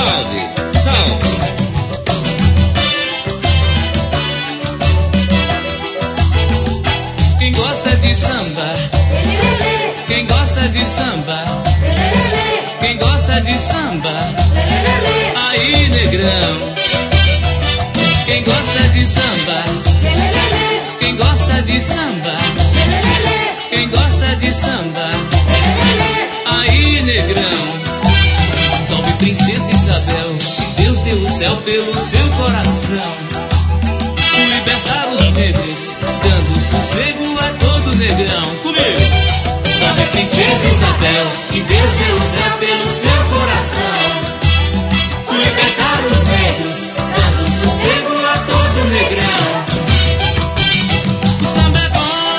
Salve, salve. Quem gosta de samba, quem gosta de samba, quem gosta de samba, aí negrão. Quem gosta de samba, quem gosta de samba, quem gosta de samba, aí negrão. Salve princesa Isabel, que Deus deu o céu pelo seu coração, por libertar os negros, dando sossego a todo negrão. Comigo! Salve princesa Isabel, que Deus deu o céu pelo seu coração, por libertar os negros, dando sossego a todo negrão. O samba é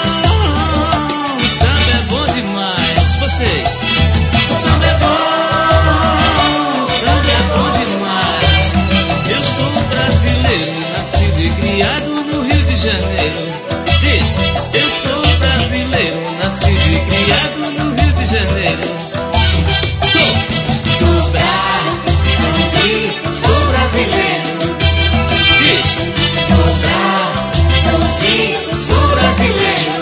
bom demais. Vocês, o samba é bom demais. Eu sou brasileiro, nascido e criado no Rio de Janeiro. Diz, eu sou brasileiro, nascido e criado no Rio de Janeiro. Sou brasileiro. Diz, sou brasileiro.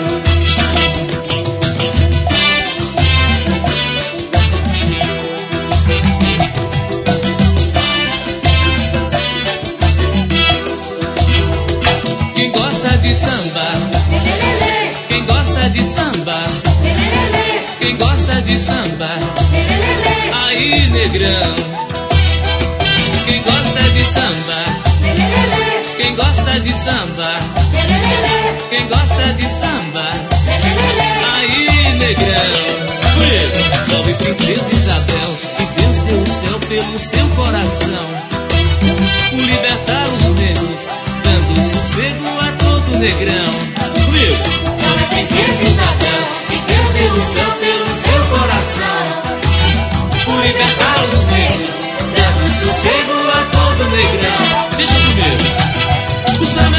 Quem gosta de samba, quem gosta de samba, quem gosta de samba, aí negrão. Quem gosta de samba, quem gosta de samba, quem gosta de samba, aí negrão. Salve princesa Isabel, que Deus deu o céu pelo seu coração, por libertar os negros, dando sossego a todo negrão. Comigo! Salve princesa Isabel, que Deus deu o céu pelo seu coração, por libertar os negros, dando sossego a todo negrão. Deixa comigo! O samba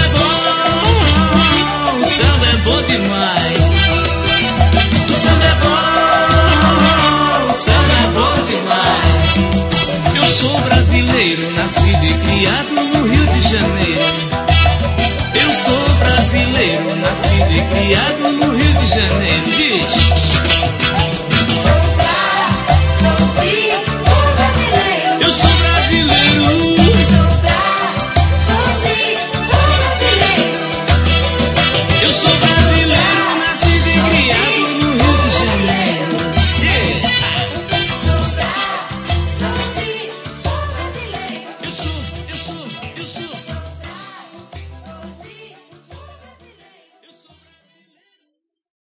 é bom demais. O samba é bom demais. Eu sou brasileiro, nascido e criado no Rio de Janeiro. Eu sou brasileiro, nascido e criado